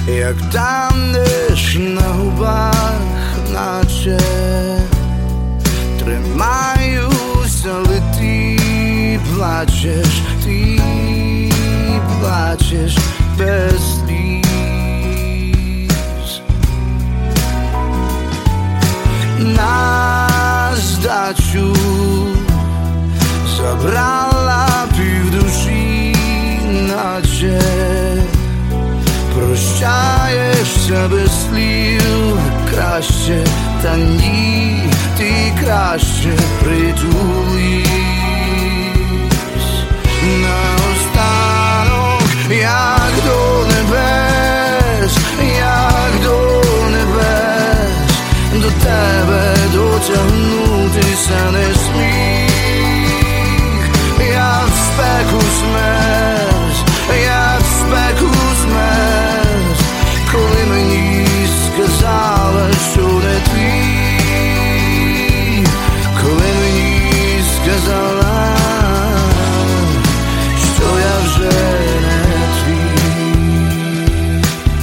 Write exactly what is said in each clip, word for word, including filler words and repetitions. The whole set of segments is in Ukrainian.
як танеш на губах, наче тримаюся, але ти плачеш, ти плачеш без сліз. На здачу забрала півдуші, наче прощаєшся без слів. Краще, та ні, ти краще притулись. Наостанок, як до небес, як до небес, до тебе дотягнутися не сміх. Я в спеку змерз, я в спеку змерз, коли мені сказала, що не твій, коли мені сказала, що я вже не твій.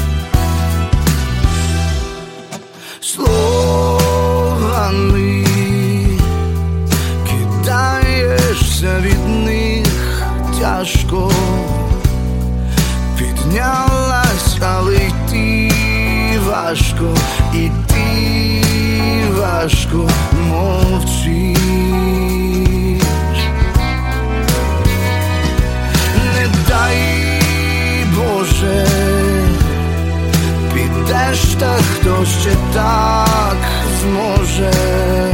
Словами кидаєшся від них тяжко, піднялась, але йти важко, іти важко, мовчиш. Не дай Боже, підеш, та хто ще так зможе.